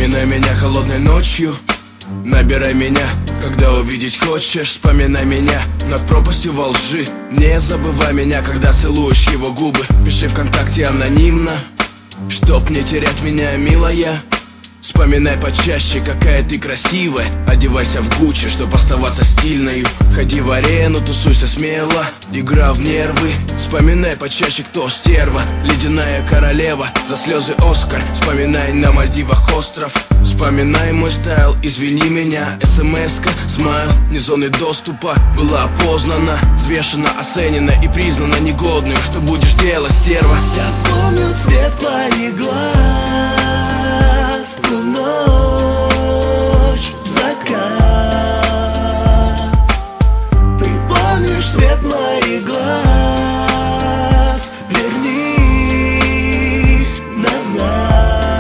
Вспоминай меня холодной ночью, набирай меня, когда увидеть хочешь. Вспоминай меня над пропастью во лжи. Не забывай меня, когда целуешь его губы. Пиши ВКонтакте анонимно, чтоб не терять меня, милая. Вспоминай почаще, какая ты красивая. Одевайся в Гуччи, чтоб оставаться стильной. Ходи в арену, тусуйся смело, игра в нервы. Вспоминай почаще, кто стерва, ледяная королева, за слезы Оскар. Вспоминай на Мальдивах остров. Вспоминай мой стайл, извини меня. СМС-ка, смайл, не зоны доступа. Была опознана, взвешена, оценена и признана негодной. Что будешь делать, стерва? Я помню цвет твоих глаз, ту ночь, закат. Ты помнишь цвет моих глаз, вернись назад.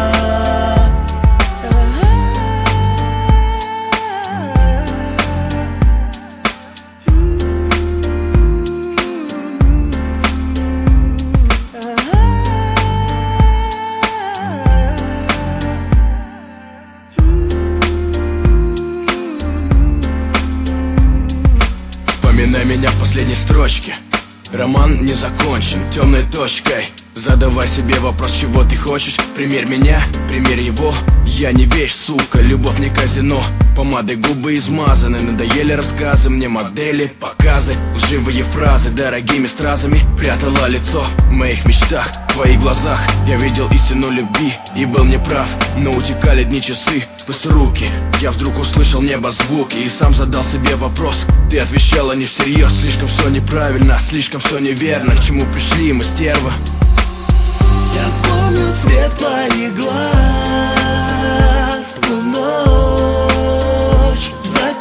Вспоминай меня в последней строчке. Роман не закончен, темной точкой. Задавай себе вопрос, чего ты хочешь. Примерь меня, примерь его. Я не вещь, сука, любовь не казино. Помадой губы измазаны, надоели рассказы мне, модели, показы, лживые фразы дорогими стразами. Прятала лицо в моих мечтах, в твоих глазах. Я видел истину любви и был неправ, но утекали дни, часы сквозь руки. Я вдруг услышал небо звуки и сам задал себе вопрос. Ты отвечала не всерьез, слишком все неправильно, слишком все неверно. К чему пришли мы, стерва? Я помню цвет твоих глаз, ту ночь,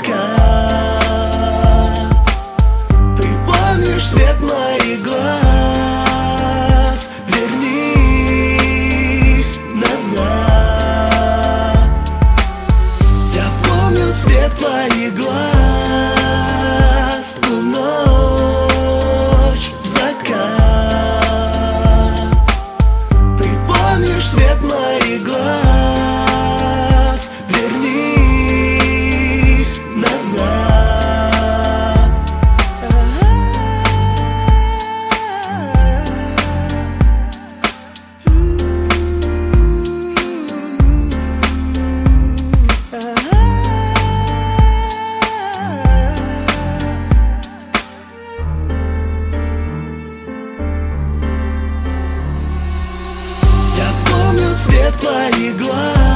закат. Ты помнишь цвет моих глаз, вернись назад. Я помню цвет твоих глаз, ту ночь, закат. Цвет моих глаз, вернись назад. Я помню цвет твоих глаз.